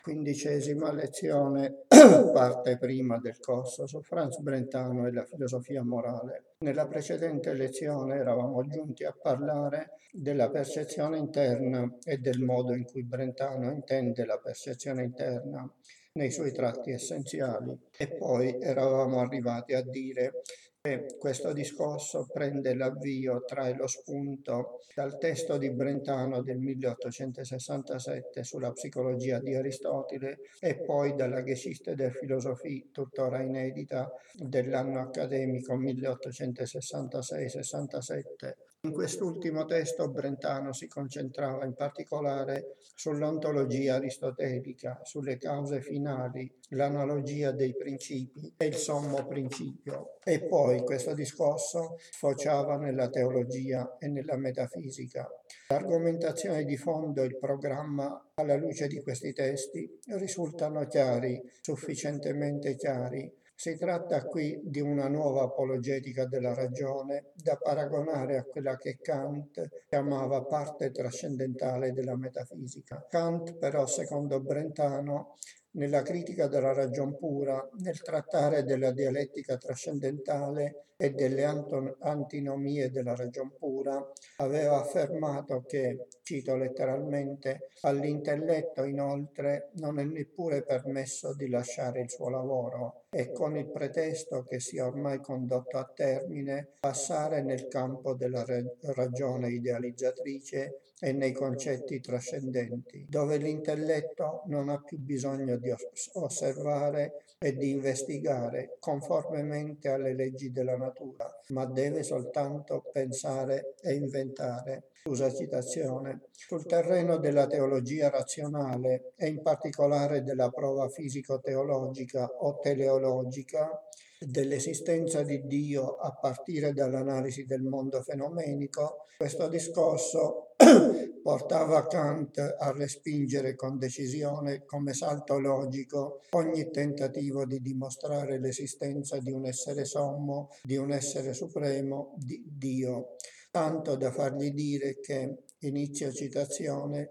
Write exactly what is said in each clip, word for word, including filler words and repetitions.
Quindicesima lezione, parte prima del corso su Franz Brentano e la filosofia morale. Nella precedente lezione eravamo giunti a parlare della percezione interna e del modo in cui Brentano intende la percezione interna nei suoi tratti essenziali, e poi eravamo arrivati a dire che questo discorso prende l'avvio, trae lo spunto dal testo di Brentano del milleottocentosessantasette sulla psicologia di Aristotele e poi dalla Geschichte der Philosophie, tuttora inedita, dell'anno accademico milleottocentosessantasei sessantasette. In quest'ultimo testo Brentano si concentrava in particolare sull'ontologia aristotelica, sulle cause finali, l'analogia dei principi e il sommo principio. E poi questo discorso sfociava nella teologia e nella metafisica. L'argomentazione di fondo e il programma alla luce di questi testi risultano chiari, sufficientemente chiari. Si tratta qui di una nuova apologetica della ragione da paragonare a quella che Kant chiamava parte trascendentale della metafisica. Kant però, secondo Brentano, nella critica della ragion pura, nel trattare della dialettica trascendentale e delle antinomie della ragion pura, aveva affermato che, cito letteralmente, all'intelletto inoltre non è neppure permesso di lasciare il suo lavoro e con il pretesto che sia ormai condotto a termine passare nel campo della ragione idealizzatrice e nei concetti trascendenti, dove l'intelletto non ha più bisogno di osservare e di investigare conformemente alle leggi della natura, ma deve soltanto pensare e inventare. Scusa citazione. Sul terreno della teologia razionale e in particolare della prova fisico-teologica o teleologica, dell'esistenza di Dio a partire dall'analisi del mondo fenomenico, questo discorso portava Kant a respingere con decisione come salto logico ogni tentativo di dimostrare l'esistenza di un essere sommo, di un essere supremo, di Dio, tanto da fargli dire che, inizio citazione,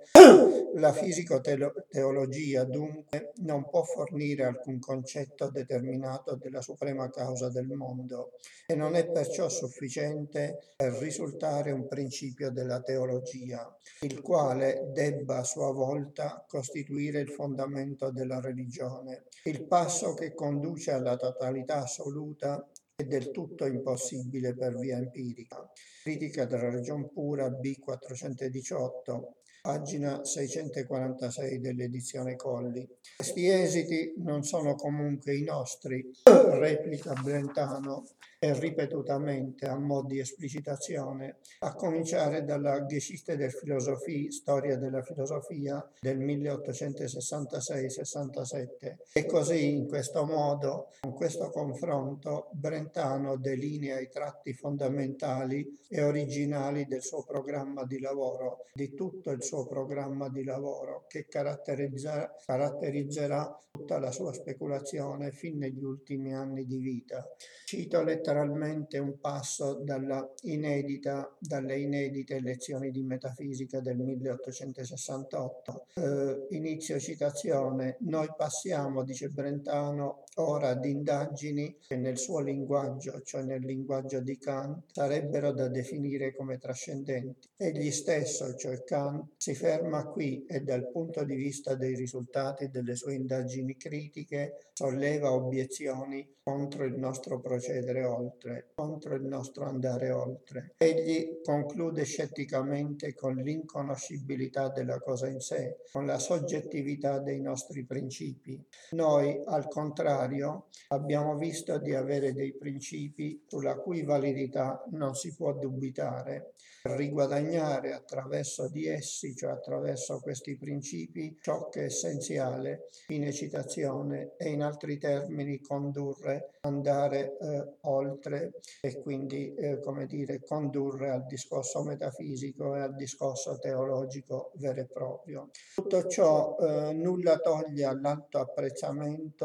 la fisico-teologia dunque non può fornire alcun concetto determinato della suprema causa del mondo e non è perciò sufficiente per risultare un principio della teologia, il quale debba a sua volta costituire il fondamento della religione. Il passo che conduce alla totalità assoluta è del tutto impossibile per via empirica. Critica della ragion pura B quattrocentodiciotto, pagina seicentoquarantasei dell'edizione Colli. Questi esiti non sono comunque i nostri, replica Brentano, e ripetutamente a mo' di esplicitazione, a cominciare dalla Geschichte der Philosophie, storia della filosofia, del milleottocentosessantasei sessantasette. E così, in questo modo, con questo confronto, Brentano delinea i tratti fondamentali e originali del suo programma di lavoro, di tutto il suo programma di lavoro, che caratterizza, caratterizzerà tutta la sua speculazione fin negli ultimi anni di vita. Cito letteralmente un passo dalla inedita, dalle inedite lezioni di metafisica del milleottocentosessantotto. Eh, inizio citazione: noi passiamo, dice Brentano, ora ad indagini che nel suo linguaggio, cioè nel linguaggio di Kant, sarebbero da definire come trascendenti. Egli stesso, cioè Kant, si ferma qui e dal punto di vista dei risultati delle sue indagini critiche solleva obiezioni contro il nostro procedere oltre, contro il nostro andare oltre. Egli conclude scetticamente con l'inconoscibilità della cosa in sé, con la soggettività dei nostri principi. Noi, al contrario, abbiamo visto di avere dei principi sulla cui validità non si può dubitare, per riguadagnare attraverso di essi, cioè attraverso questi principi, ciò che è essenziale, fine citazione, e in altri termini condurre, andare eh, oltre e quindi, eh, come dire, condurre al discorso metafisico e al discorso teologico vero e proprio. Tutto ciò eh, nulla toglie all'alto apprezzamento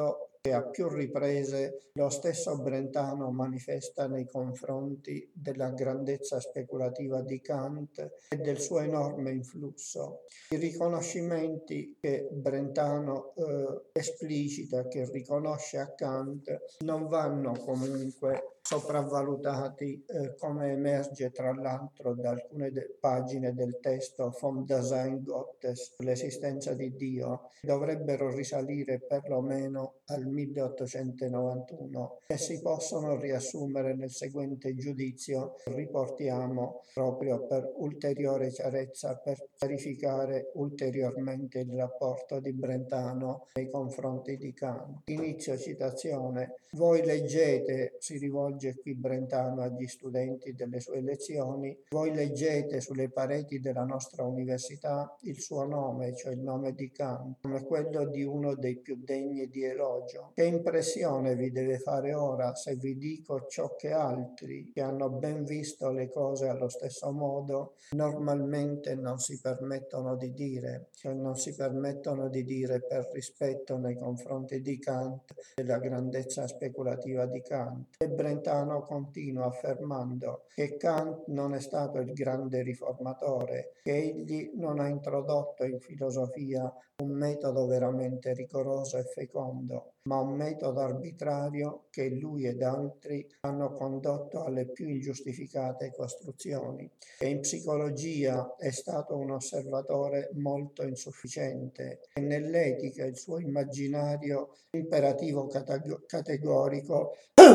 che a più riprese lo stesso Brentano manifesta nei confronti della grandezza speculativa di Kant e del suo enorme influsso. I riconoscimenti che Brentano eh, esplicita, che riconosce a Kant, non vanno comunque sopravvalutati, eh, come emerge tra l'altro da alcune de- pagine del testo Vom Dasein Gottes, l'esistenza di Dio, dovrebbero risalire perlomeno al milleottocentonovantuno e si possono riassumere nel seguente giudizio. Riportiamo proprio per ulteriore chiarezza, per verificare ulteriormente il rapporto di Brentano nei confronti di Kant. Inizio citazione. Voi leggete, si rivolge qui Brentano agli studenti delle sue lezioni, voi leggete sulle pareti della nostra università il suo nome, cioè il nome di Kant, come quello di uno dei più degni di elogio. Che impressione vi deve fare ora se vi dico ciò che altri, che hanno ben visto le cose allo stesso modo, normalmente non si permettono di dire, cioè non si permettono di dire per rispetto nei confronti di Kant, della grandezza speculativa di Kant. E Brentano continua affermando che Kant non è stato il grande riformatore, che egli non ha introdotto in filosofia un metodo veramente rigoroso e fecondo, ma un metodo arbitrario che lui ed altri hanno condotto alle più ingiustificate costruzioni. E in psicologia è stato un osservatore molto insufficiente e nell'etica il suo immaginario imperativo categorico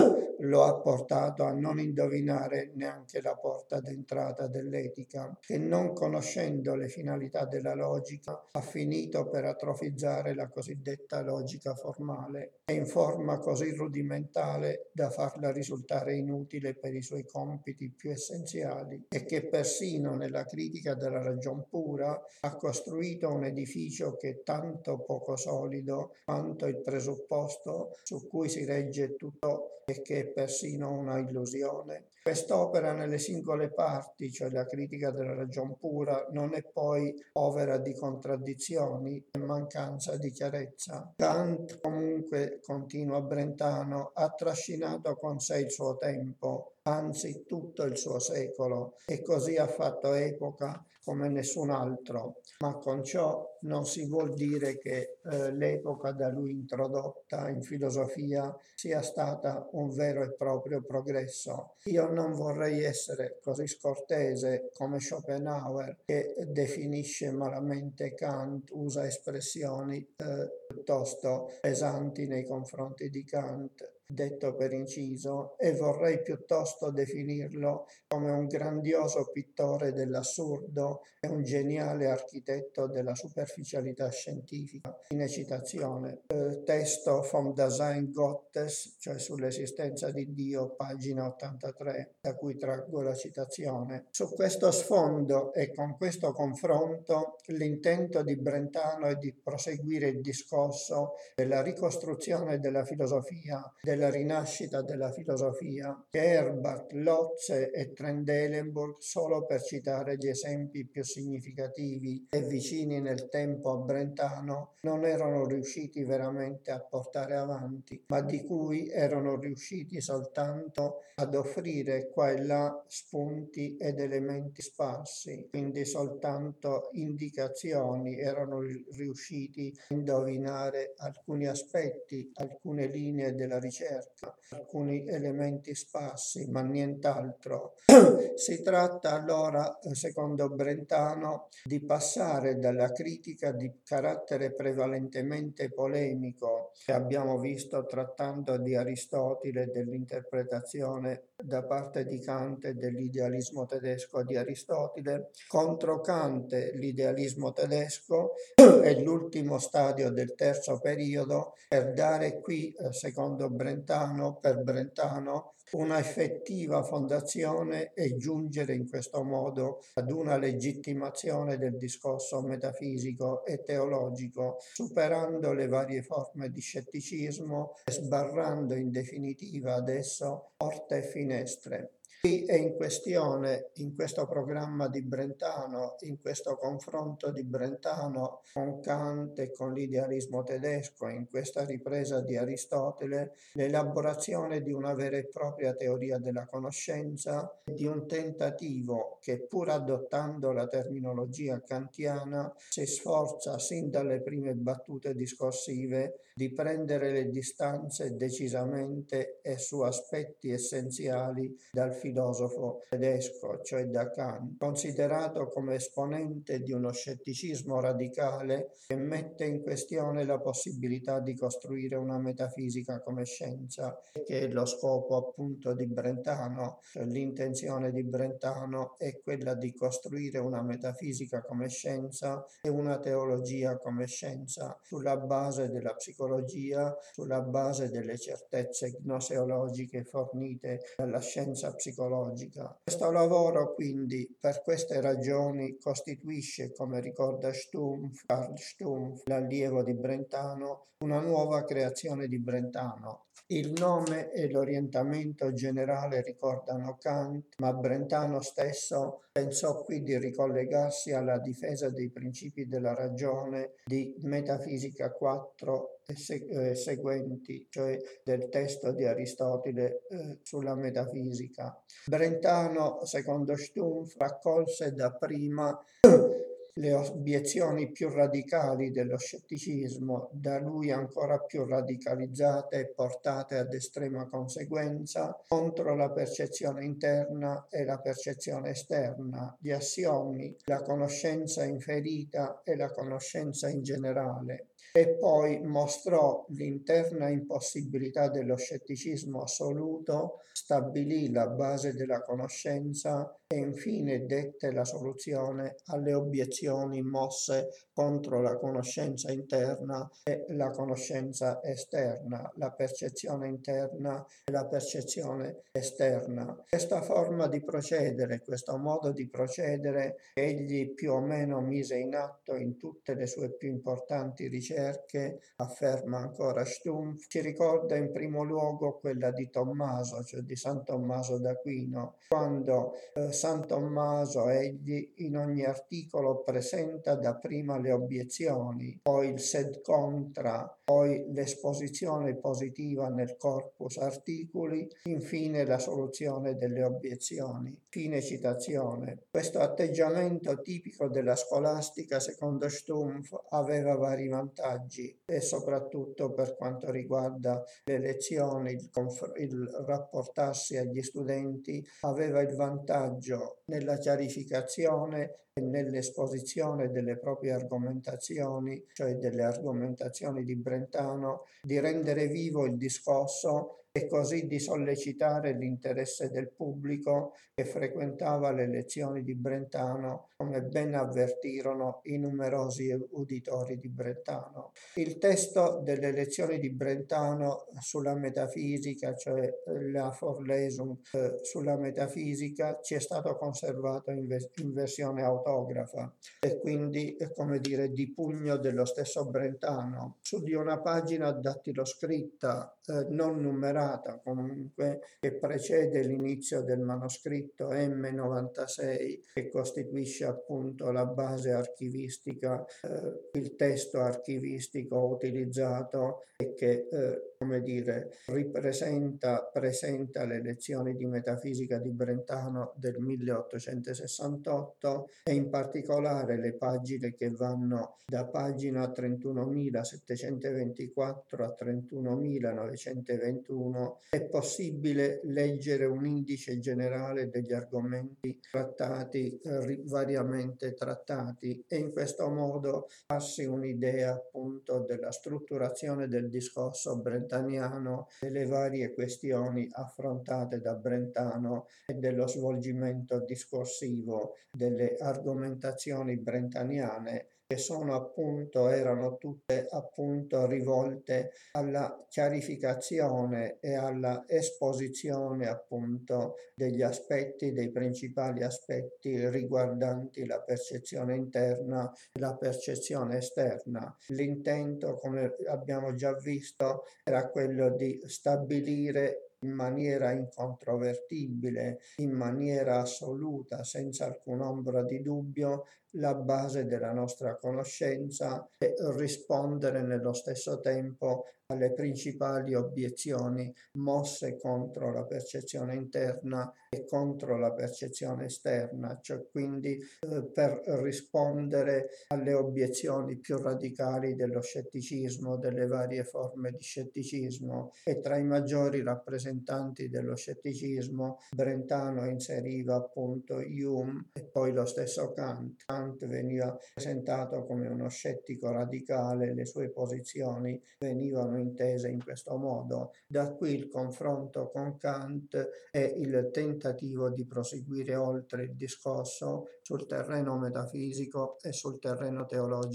lo ha portato a non indovinare neanche la porta d'entrata dell'etica, che non conoscendo le finalità della logica ha finito per atrofizzare la cosiddetta logica formale, e in forma così rudimentale da farla risultare inutile per i suoi compiti più essenziali, e che persino nella critica della ragion pura ha costruito un edificio che è tanto poco solido quanto il presupposto su cui si regge tutto e che è persino una illusione. Quest'opera nelle singole parti, cioè la critica della ragion pura, non è poi opera di contraddizioni e mancanza di chiarezza. Kant, comunque, continua Brentano, ha trascinato con sé il suo tempo, anzi tutto il suo secolo, e così ha fatto epoca come nessun altro, ma con ciò non si vuol dire che eh, l'epoca da lui introdotta in filosofia sia stata un vero e proprio progresso. Io non vorrei essere così scortese come Schopenhauer, che definisce malamente Kant, usa espressioni eh, piuttosto pesanti nei confronti di Kant, detto per inciso, e vorrei piuttosto definirlo come un grandioso pittore dell'assurdo e un geniale architetto della superficialità scientifica. Fine citazione. Eh, testo Vom Dasein Gottes, cioè sull'esistenza di Dio, pagina ottantatré, da cui traggo la citazione. Su questo sfondo e con questo confronto l'intento di Brentano è di proseguire il discorso della ricostruzione della filosofia, della rinascita della filosofia, che Herbart, Lotze e Trendelenburg, solo per citare gli esempi più significativi e vicini nel tempo a Brentano, non erano riusciti veramente a portare avanti, ma di cui erano riusciti soltanto ad offrire qua e là spunti ed elementi sparsi, quindi soltanto indicazioni, erano riusciti a indovinare alcuni aspetti, alcune linee della ricerca, alcuni elementi sparsi, ma nient'altro. Si tratta allora, secondo Brentano, di passare dalla critica di carattere prevalentemente polemico, che abbiamo visto trattando di Aristotele, dell'interpretazione da parte di Kant e dell'idealismo tedesco di Aristotele, contro Kant, l'idealismo tedesco, è l'ultimo stadio del terzo periodo, per dare qui, secondo Brentano, per Brentano, una effettiva fondazione e giungere in questo modo ad una legittimazione del discorso metafisico e teologico, superando le varie forme di scetticismo e sbarrando in definitiva adesso porte e finestre. Qui è in questione, in questo programma di Brentano, in questo confronto di Brentano con Kant e con l'idealismo tedesco, in questa ripresa di Aristotele, l'elaborazione di una vera e propria teoria della conoscenza, di un tentativo che, pur adottando la terminologia kantiana, si sforza sin dalle prime battute discorsive di prendere le distanze decisamente e su aspetti essenziali dal filosofo tedesco, cioè da Kant, considerato come esponente di uno scetticismo radicale che mette in questione la possibilità di costruire una metafisica come scienza, che è lo scopo appunto di Brentano. Cioè, l'intenzione di Brentano è quella di costruire una metafisica come scienza e una teologia come scienza sulla base della psicologia, sulla base delle certezze gnoseologiche fornite dalla scienza psicologica. Questo lavoro quindi per queste ragioni costituisce, come ricorda Stumpf, Carl Stumpf, l'allievo di Brentano, una nuova creazione di Brentano. Il nome e l'orientamento generale ricordano Kant, ma Brentano stesso pensò qui di ricollegarsi alla difesa dei principi della ragione di Metafisica quattro e se- eh, seguenti, cioè del testo di Aristotele eh, sulla metafisica. Brentano, secondo Stumpf, raccolse dapprima le obiezioni più radicali dello scetticismo, da lui ancora più radicalizzate e portate ad estrema conseguenza, contro la percezione interna e la percezione esterna, gli assiomi, la conoscenza inferita e la conoscenza in generale. E poi mostrò l'interna impossibilità dello scetticismo assoluto, stabilì la base della conoscenza e infine dette la soluzione alle obiezioni mosse contro la conoscenza interna e la conoscenza esterna, la percezione interna e la percezione esterna. Questa forma di procedere, questo modo di procedere, egli più o meno mise in atto in tutte le sue più importanti ricerche, afferma ancora Stumpf, ci ricorda in primo luogo quella di Tommaso, cioè di San Tommaso d'Aquino, quando eh, San Tommaso egli in ogni articolo presenta dapprima le obiezioni, poi il sed contra, poi l'esposizione positiva nel corpus articoli, infine la soluzione delle obiezioni. Fine citazione. Questo atteggiamento tipico della scolastica, secondo Stumpf, aveva vari vantaggi e soprattutto per quanto riguarda le lezioni, il, conf- il rapportarsi agli studenti, aveva il vantaggio nella chiarificazione e nell'esposizione delle proprie argomentazioni, cioè delle argomentazioni di Brentano, di rendere vivo il discorso e così di sollecitare l'interesse del pubblico che frequentava le lezioni di Brentano, come ben avvertirono i numerosi uditori di Brentano. Il testo delle lezioni di Brentano sulla metafisica, cioè la Vorlesung eh, sulla metafisica, ci è stato conservato in, ve- in versione autografa e quindi, eh, come dire, di pugno dello stesso Brentano, su di una pagina dattiloscritta eh, non numerata comunque, che precede l'inizio del manoscritto M novantasei, che costituisce appunto la base archivistica, eh, il testo archivistico utilizzato e che eh, come dire, ripresenta, presenta le lezioni di metafisica di Brentano del milleottocentosessantotto e in particolare le pagine che vanno da pagina trentunomilasettecentoventiquattro a trentunomilanovecentventuno. È possibile leggere un indice generale degli argomenti trattati, eh, variamente trattati, e in questo modo farsi un'idea appunto della strutturazione del discorso brentaniano, delle varie questioni affrontate da Brentano e dello svolgimento discorsivo delle argomentazioni brentaniane, che sono appunto, erano tutte appunto rivolte alla chiarificazione e alla esposizione appunto degli aspetti, dei principali aspetti riguardanti la percezione interna e la percezione esterna. L'intento, come abbiamo già visto, era quello di stabilire in maniera incontrovertibile, in maniera assoluta, senza alcun ombra di dubbio, la base della nostra conoscenza e rispondere nello stesso tempo alle principali obiezioni mosse contro la percezione interna e contro la percezione esterna, cioè quindi eh, per rispondere alle obiezioni più radicali dello scetticismo, delle varie forme di scetticismo, e tra i maggiori rappresentanti dello scetticismo Brentano inseriva appunto Hume e poi lo stesso Kant. Kant veniva presentato come uno scettico radicale, le sue posizioni venivano intese in questo modo. Da qui il confronto con Kant e il tentativo di proseguire oltre il discorso sul terreno metafisico e sul terreno teologico.